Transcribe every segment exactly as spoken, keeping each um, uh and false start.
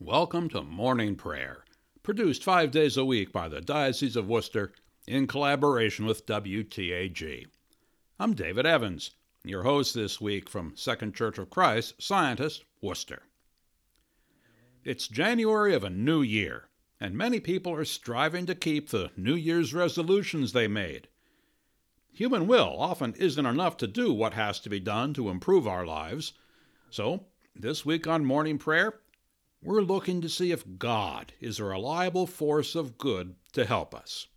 welcome to Morning Prayer, produced five days a week by the Diocese of Worcester in collaboration with W T A G. I'm David Evans, your host this week from Second Church of Christ, Scientist, Worcester. It's January of a new year, and many people are striving to keep the New Year's resolutions they made. Human will often isn't enough to do what has to be done to improve our lives, so this week on Morning Prayer, we're looking to see if God is a reliable force of good to help us.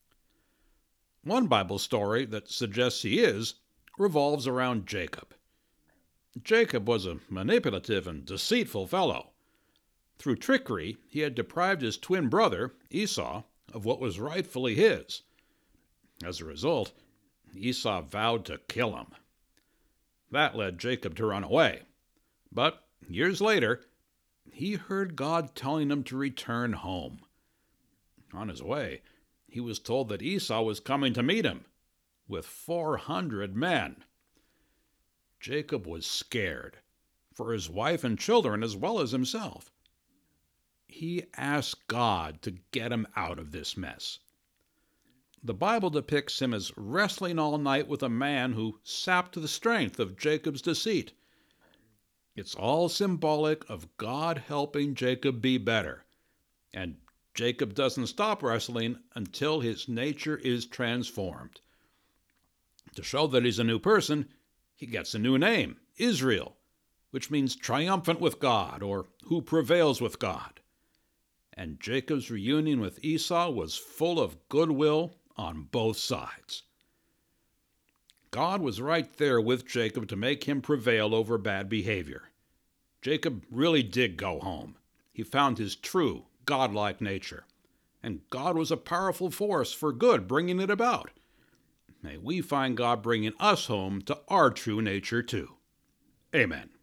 One Bible story that suggests he is revolves around Jacob. Jacob was a manipulative and deceitful fellow. Through trickery, he had deprived his twin brother, Esau, of what was rightfully his. As a result, Esau vowed to kill him. That led Jacob to run away. But years later, he heard God telling him to return home. On his way, he was told that Esau was coming to meet him with four hundred men. Jacob was scared for his wife and children as well as himself. He asked God to get him out of this mess. The Bible depicts him as wrestling all night with a man who sapped the strength of Jacob's deceit. It's all symbolic of God helping Jacob be better. And Jacob doesn't stop wrestling until his nature is transformed. To show that he's a new person, he gets a new name, Israel, which means triumphant with God, or who prevails with God. And Jacob's reunion with Esau was full of goodwill on both sides. God was right there with Jacob to make him prevail over bad behavior. Jacob really did go home. He found his true, godlike nature. And God was a powerful force for good, bringing it about. May we find God bringing us home to our true nature too. Amen.